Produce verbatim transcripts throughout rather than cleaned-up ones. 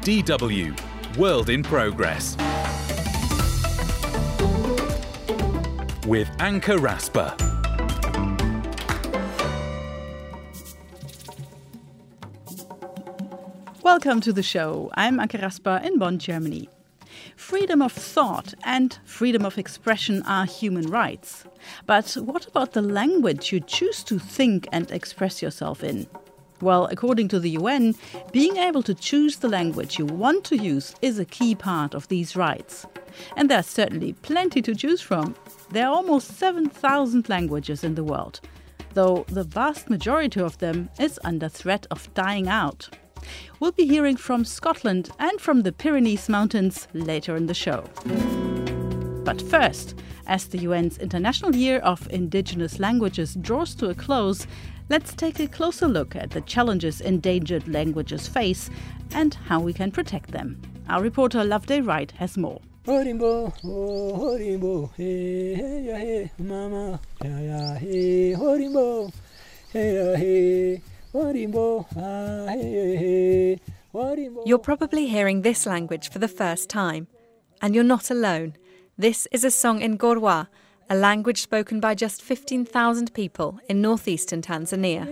D W World in Progress with Anke Rasper. Welcome to the show. I'm Anke Rasper in Bonn, Germany. Freedom of thought and freedom of expression are human rights. But what about the language you choose to think and express yourself in? Well, according to the U N, being able to choose the language you want to use is a key part of these rights. And there's certainly plenty to choose from. There are almost seven thousand languages in the world, though the vast majority of them is under threat of dying out. We'll be hearing from Scotland and from the Pyrenees Mountains later in the show. But first, as the U N's International Year of Indigenous Languages draws to a close, let's take a closer look at the challenges endangered languages face and how we can protect them. Our reporter Loveday Wright has more. Horimbo, oh, horimbo, hey, hey, hey, mama, yeah, yeah, hey, horimbo, hey, hey, horimbo, ah, hey, hey, horimbo. You're probably hearing this language for the first time, and you're not alone. This is a song in Gorwa, a language spoken by just fifteen thousand people in northeastern Tanzania.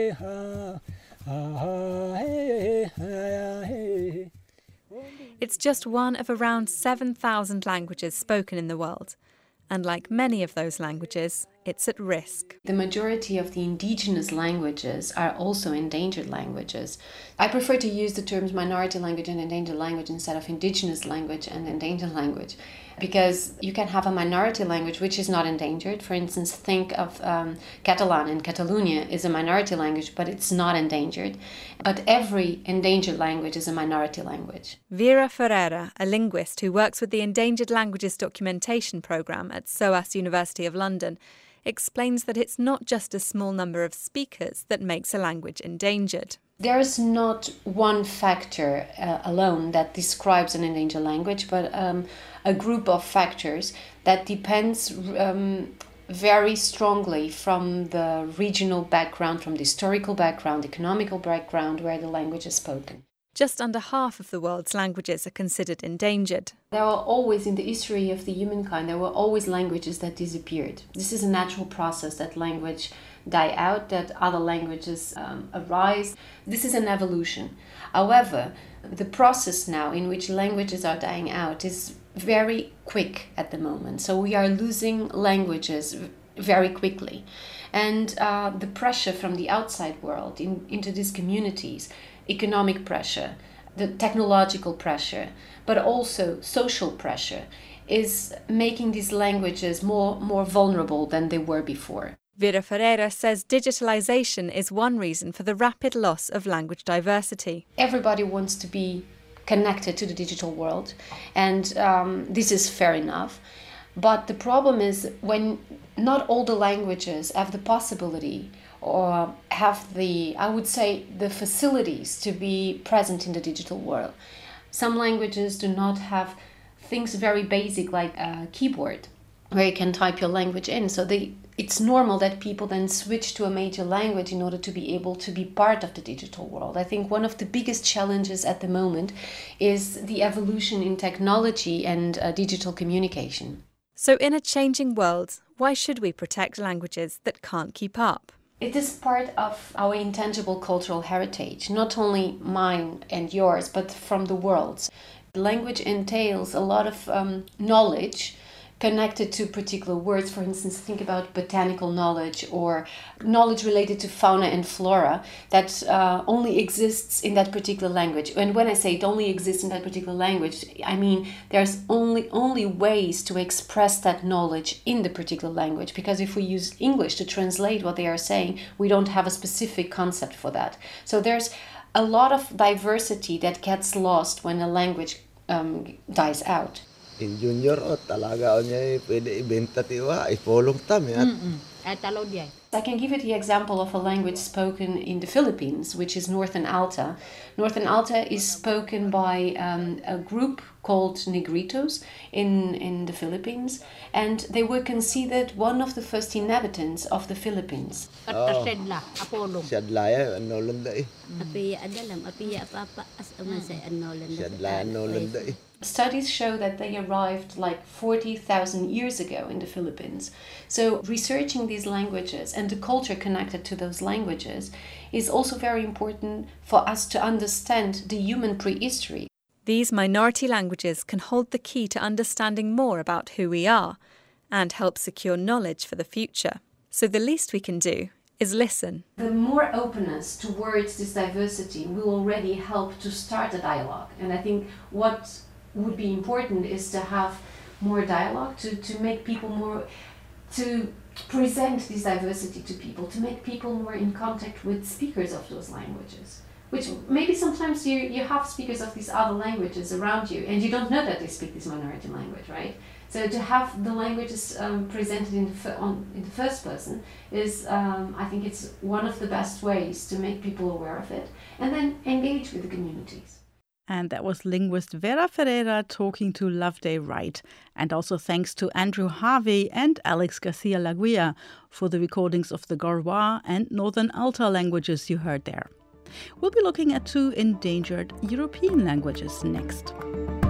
It's just one of around seven thousand languages spoken in the world. And like many of those languages, it's at risk. The majority of the indigenous languages are also endangered languages. I prefer to use the terms minority language and endangered language instead of indigenous language and endangered language, because you can have a minority language which is not endangered. For instance, think of um, Catalan in Catalonia is a minority language, but it's not endangered. But every endangered language is a minority language. Vera Ferreira, a linguist who works with the Endangered Languages Documentation Programme at SOAS University of London, explains that it's not just a small number of speakers that makes a language endangered. There's not one factor uh, alone that describes an endangered language, but um, a group of factors that depends um, very strongly from the regional background, from the historical background, economical background where the language is spoken. Just under half of the world's languages are considered endangered. There are always, in the history of the humankind, there were always languages that disappeared. This is a natural process, that language die out, that other languages um, arise. This is an evolution. However, the process now in which languages are dying out is very quick at the moment. So we are losing languages very quickly. And uh, the pressure from the outside world in, into these communities, economic pressure, the technological pressure, but also social pressure, is making these languages more, more vulnerable than they were before. Vera Ferreira says digitalization is one reason for the rapid loss of language diversity. Everybody wants to be connected to the digital world, and um, this is fair enough. But the problem is when not all the languages have the possibility or have the, I would say, the facilities to be present in the digital world. Some languages do not have things very basic like a keyboard where you can type your language in. So they, it's normal that people then switch to a major language in order to be able to be part of the digital world. I think one of the biggest challenges at the moment is the evolution in technology and uh, digital communication. So in a changing world, why should we protect languages that can't keep up? It is part of our intangible cultural heritage, not only mine and yours, but from the world. Language entails a lot of um, knowledge connected to particular words. For instance, think about botanical knowledge or knowledge related to fauna and flora that uh, only exists in that particular language. And when I say it only exists in that particular language, I mean there's only only ways to express that knowledge in the particular language, because if we use English to translate what they are saying, we don't have a specific concept for that. So there's a lot of diversity that gets lost when a language um, dies out. In junior o talaga o niya pwede ibenta tiwa, ipolong tam yan. Ay talo diay. I can give you the example of a language spoken in the Philippines, which is Northern Alta. Northern Alta is spoken by um, a group called Negritos in, in the Philippines, and they were considered one of the first inhabitants of the Philippines. Oh. Siadlaya, ano landa eh. Siadlaya, ano landa eh. Studies show that they arrived like forty thousand years ago in the Philippines. So researching these languages and the culture connected to those languages is also very important for us to understand the human prehistory. These minority languages can hold the key to understanding more about who we are and help secure knowledge for the future. So the least we can do is listen. The more openness towards this diversity will already help to start a dialogue. And I think what would be important is to have more dialogue, to, to make people more, to present this diversity to people, to make people more in contact with speakers of those languages. Which maybe sometimes you, you have speakers of these other languages around you and you don't know that they speak this minority language, right? So to have the languages um, presented in the, on, in the first person is, um, I think it's one of the best ways to make people aware of it and then engage with the communities. And that was linguist Vera Ferreira talking to Loveday Wright. And also thanks to Andrew Harvey and Alex Garcia Laguia for the recordings of the Gorwa and Northern Alta languages you heard there. We'll be looking at two endangered European languages next.